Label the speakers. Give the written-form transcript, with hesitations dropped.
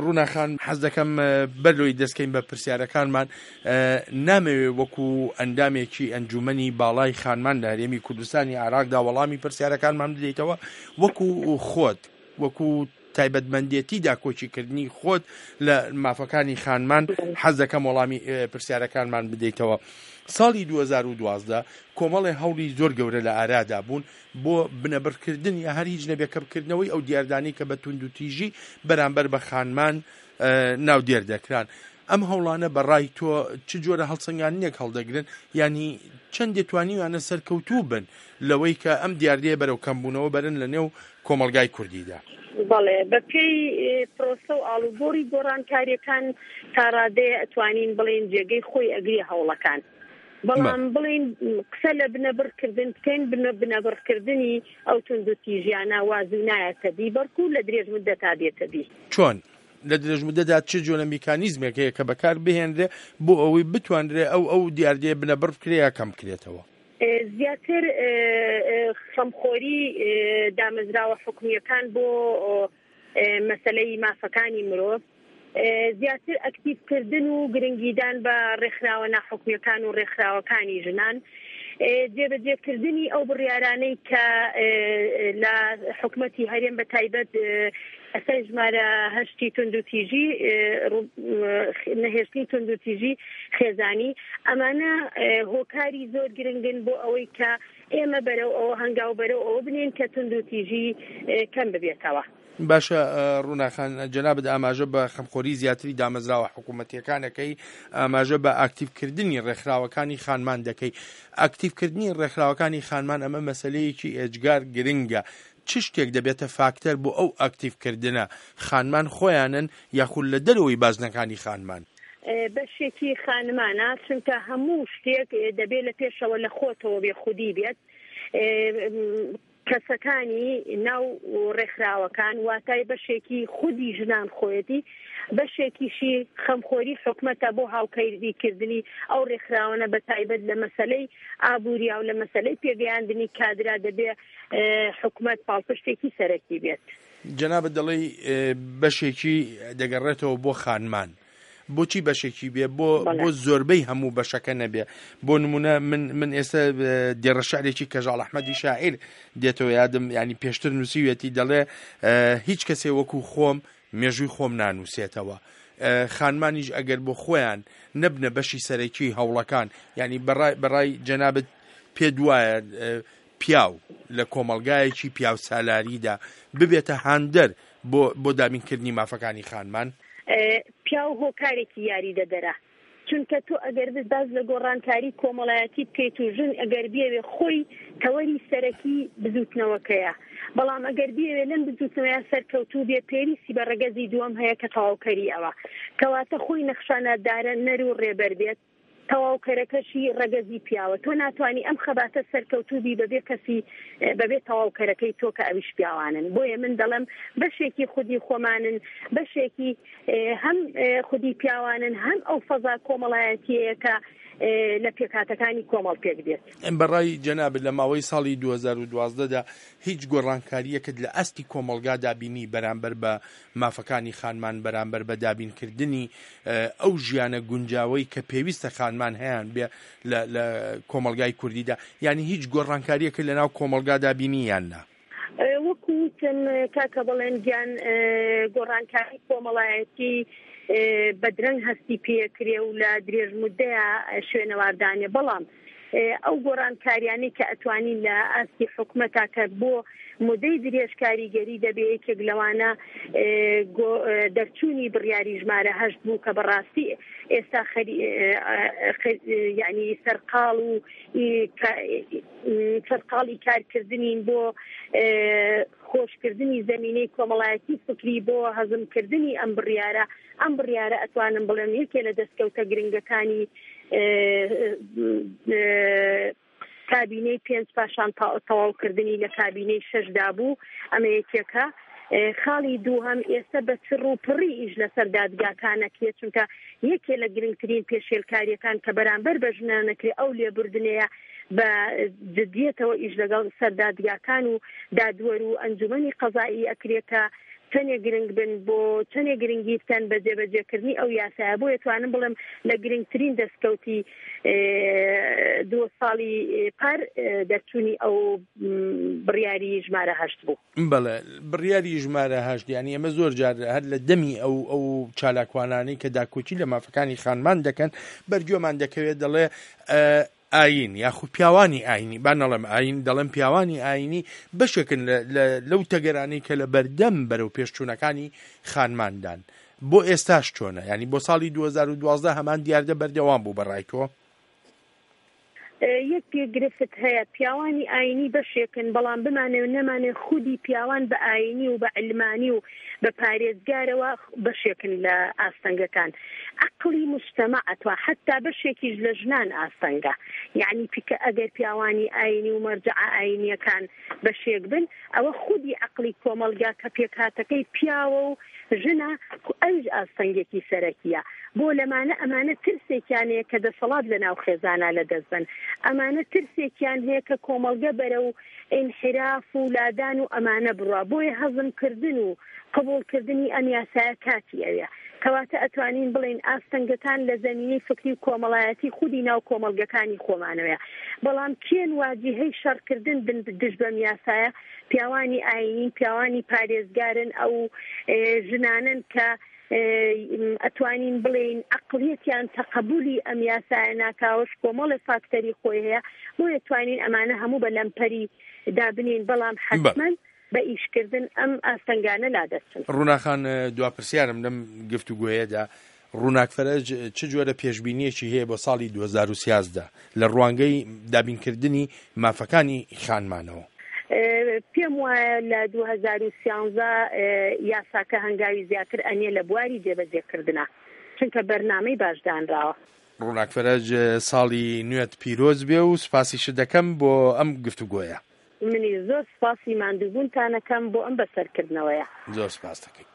Speaker 1: ڕووناخان حەز دەکەم بەرلۆی دەستکەین بە پرسیارەکانمان نامەوێ وەکو ئەندامێکی ئەنجومەنی باڵای خانمان لە هەرێمی کوردستانی عێراقدا وەڵامی پرسیارەکانمان بدەیتەوە وەکو خۆت وەکو تایبەتمەندێتیدا کۆچیکردنی خۆت لە مافەکانی خانمان حەز دەکەم وەڵامی پرسیارەکانمان بدەیتەوە. ساڵی 2012 کۆمەڵی هەوڵی زۆر گەورە لە ئارادا بوون بۆ بنەبڕکردنی هەر هیچ نەبێکە بکردنەوەی ئەو دیاردانی کە بە توند و تیژی بەرامبەر بە خانمان ناو دێر دەکران. ئەم هەوڵانە بەڕای تۆ چ جۆرە هەڵسەنگاندنێک هەڵدەگرن یانی چەند دێتوانیوانە سەرکەوتوو بن لەوەی کە ئەم دیاردەیە بەرەو کەمبوونەوە بەرن لە نێو کۆمەلگای کوردیدا؟
Speaker 2: بەڵێ بەپێی پرۆسە و ئاڵوگۆڕی گۆڕانکاریەکان تا ڕادەیە ئەتوانین بڵێن جێگەی خۆی ئەگری هەوڵەکان، بەڵام بڵێن قسە لە بنەبڕکردن بکەین بنەبڕکردنی ئەو تند و تیژیانە وازوو نایەتە دی بەرکو لە درێژ مودەتا دێتە دی. چۆن
Speaker 1: لە درێژ مودەدا چ جۆرە میکانیزمێک هەیە کە بەکار بهێنرێ بۆ ئەوەی بتوانرێ ئەو دیاردەیە بنەبڕ بکرێ یا کەم بکرێتەوە؟
Speaker 2: زیاتر خەمخۆری دامەزراوە حکومیەکان بۆ مەسەلەی مافەکانی مرۆڤ، زیاتر ئەکتیڤکردن و گرنگیدان بە ڕێکخراوە ناحکومیەکان و ڕێکخراوەکانی ژنان، جێبەجێکردنی ئەو بڕیارانەی کە لە حکومەتی هەرێم بە تایبەت ئەسەر ژمارە هەشتی تند و تیژی نەهێشتنی تند و تیژی خێزانی، ئەمانە هۆکاری زۆر گرنگن بۆ ئەوەی کە ئێمە بەرەو ئەوە هەنگاو بەرەو ئەوە بنێن کە تند و تیژی کەم ببێتەوە.
Speaker 1: باشە ڕووناخان جەنابەت ئاماژە بە خەمخۆری زیاتری دامەزراوە حکوومەتیەکانەکەی، ئاماژە بە ئاکتیڤکردنی ڕێکخراوەکانی خانمان دەکەی. ئاکتیڤکردنی ڕێکخراوەکانی خانمان ئەمە مەسەلەیەکی ئێجگار گرنگە. چ شتێک دەبێتە فاکتەر بۆ ئەو ئاکتیڤکردنە؟ خانمان خۆیانن یاخود لە دەرەوەی بازنەکانی خانمان؟
Speaker 2: بەشێکی خانمانە، چونکە هەموو شتێک دەبێت لە پێشەوە لە خۆتەوە بێ خودی بێت. کەسەکانی ناو ڕێکخراوەکان واتای بەشێکی خودی ژنان خۆیەتی، بەشێکیشی خەمخۆری حکومەتە بۆ هاوکاریکردنی ئەو ڕێکخراوانە بە تایبەت لە مەسەلەی ئابووریا و لە مەسەلەی پێگەیاندنی کادرا دەبێ حکومەت پاڵپشتێکی سەرەکی بێت.
Speaker 1: جەنابەت دەڵێ بەشێکی دەگەڕێتەوە بۆ خانمان، بۆچی بەشێکی بێ بۆ زۆربەی هەموو بەشەکە نەبێ؟ بۆ نمونە من ئێستا دێڕە شعرێکی کەژاڵ ئەحمەدی شاعیر دێتەوە یادم، ینی پێشتر نووسیوێتی دەڵێ هیچ کەسێ وەکو خۆم مێژووی خۆم نانووسێتەوە. خانمانیش ئەگەر بۆ خۆیان نەبنە بەشی سەرەکی هەوڵەکان، ینی بەڕای جەنابەت پێ دوایە پیاو لە کۆمەلگایەکی پیاو سالاریدا ببێتە هاندەر بۆ دابینکردنی مافەکانی خانمان؟
Speaker 2: پیاو هۆکارێکی یاری دەدەرە، چونکە تۆ ئەگەر باز لە گۆڕانکاری کۆمەڵایەتی بکەیت و ژن ئەگەر بێوێ خۆی تەوەری سەرەکی بزوتنەوەکەیە، بەڵام ئەگەر بێوێ لەم بزوتنەوەیە سەرکەوتوو بێ پێویستی بە ڕەگەزی دووەم هەیە کە تەواوکەری ئەوە، کەواتە خۆی نەخشانەدارە نەر و ڕێبەر بێت، تەواوکەرەکەشی ڕەگەزی پیاوە. تۆ ناتوانانی ئەم خەباتە سەرکەوتوبی بەبێ کەسی بەبێ تەواوکەرەکەی تۆ کە ئەویش پیاوانن. بۆیە من دەڵێم بەشێکی خودی خۆمانن، بەشێکی هەم خودی پیاوانن، هەم ئەو فەزا کۆمەڵایەتیەیە کە لە پێکاتەکانی کۆمەڵ پێک دێت.
Speaker 1: بەڕای جەنابەت لە ماوەی ساڵی 2012دا هیچ گۆڕانکاریەکەت لە ئەستی کۆمەلگا دابینی بەرامبەر بە مافەکانی خانمان، بەرامبەر بە دابینکردنی ئەو ژیانە گونجاوی کە پێویستە خانمان هەیان بێ لە کۆمەلگای کوردیدا؟ یعنی هیچ گۆڕانکاریەکە لە ناو کۆمەلگا دابینی یان نا؟
Speaker 2: وەکوتم کاکە بڵێن گیان گۆڕانکاری کۆمەڵایەتی بەدرەنگ هەستی پێکرێ و لە درێژ مودەیە شوێنەواردانێ، بەڵام ئەو گۆڕانکاریانی کە ئەتوانین لە ئاستی حکومەتا کە بۆ مودەی درێژ کاریگەری دەبێ یەکێک لەوانە دەرچوونی بڕیاری ژمارە هەشت بوو کە بەڕاستی ئێستا یعنی سەرقاڵ و سەرقاڵی کارکردنین بۆ خۆشکردنی زەمینەی کۆمەڵایەتی فکری بۆ هەزمکردنی ئەم بڕیارە ئەتوانم بڵێم یەکێ لە دەستکەوتە گرنگەکانی کابینەی 5 پاشان تەواوکردنی لە کابینەی 6دا بوو. ئەمە یەکێکە. خاڵی دووهەم ئێستا بە چڕ و پڕی ئیش لەسەر دادگاکانەکرێ، چونکە یەکێ لە گرنگترین پێشێلکاریەکان کە بەرامبەر بە ژنانەکرێ ئەو لێبوردنەیە بە جدیەتەوە ئیش لەگەڵ سەردادگاکان و دادوەر و ئەنجومەنی قەزایی ئەکرێتە چەندێک گرنگ بن بۆ چەندێک گرنگی بکەن بە جێبەجێکردنی ئەو یاسایە بۆ دەتوانم بڵێم لە گرنگترین دەستکەوتی 2 ساڵی پار دەرچوونی ئەو بڕیاری ژمارە 8 بوو.
Speaker 1: بەڵێ بڕیاری ژمارە 8 یانی ئەمە زۆر جار هەر لە دەمی ئەو چالاکوانانەی کە داکۆچی لە مافەکانی خانمان دەکەن بەرگۆمان دەکەوێت دەڵێ ئاین یاخود پیاوانی ئاینی با نەڵێم ئاین دەڵێن پیاوانی ئاینی بەشێکن لەو تەگەرانەی کە لە بەردەم بەرەو پێشچوونەکانی خانماندان بۆ ئێستاش چۆنە ینی بۆ ساڵی 2012 هەمان دیاردە بەردەوام بوو بەڕای تۆ
Speaker 2: یەک پێگرفت هەیە پیاوانی ئاینی بەشێکن بەڵام بمانێ نەمانێ خودی پیاوان بە ئاینی و بە علمانی و بە پارێزگارەوە بەشێکن لە ئاستەنگەکان عقلی مجتەمەعەتوە حتا بەشێکیش لە ژنان ئاستەنگە یعنی پیکە ئەگەر پیاوانی ئاینی و مەرجع ئاینیەکان بەشێک بن ئەوە خودی عقلی کۆمەلگا کە پێکاتەکەی پیاوە و ژنە ئەوش ئاستەنگێکی سەرەکیە بۆ لەمانە ئەمانە ترسێکیانەیە کە دەسەڵات لە ناو خێزانە لە دەستبن ئەمانە ترسێکیان هەیە کە کۆمەلگە بەرە و ئینحراف و لادان و ئەمانە بڕوا بۆیە هەزمکردن و قبولکردنی ئەم یاسایە کاتی ئەوە کەواتە ئەتوانین بڵین ئاستەنگەکان لە زەمینەی فکری و کۆمەڵایەتی خودی ناو کۆمەلگەکانی خۆمانەوەیە بەڵام کێن واجهەی شەڕکردن دژ بەم یاسایە پیاوانی ئاینین پیاوانی پارێزگارن ئەو ژنانن کە ئەتوانین بڵین عقلیەتیان تەقبولی ئەم یاسایە ناکاوەش کۆمەڵی فاکتەری خۆی هەیە بۆ ئەتوانین ئەمانە هەموو بە لەمپەری دابنین بەڵام حتمەن بە ئیشکردن ئەم ئاستەنگانە لادەچن.
Speaker 1: ڕووناخان دواپرسیارم لەم گفتوگۆیەدا ڕووناک فەرەج چ جۆرە پێشبینیەکی هەیە بۆ ساڵی 2013 لە ڕوانگەی دابینکردنی مافەکانی خانمانەوە؟
Speaker 2: پێم وایە لە 2013 یاساکە هەنگاوی زیاتر ئەنیە لە بواری جێبەجێکردنە چونکە بەرنامەی باشدانراوە.
Speaker 1: ڕووناک فەرەج ساڵی نوێت پیرۆز بێ و سپاسیش دەکەم بۆ ئەم گفتوگۆیە.
Speaker 2: منی زۆر سپاسی ماندووبوونتانەکەم بۆ ئەم بەسەرکردنەوەیە.
Speaker 1: زۆر سپاس دەکەم.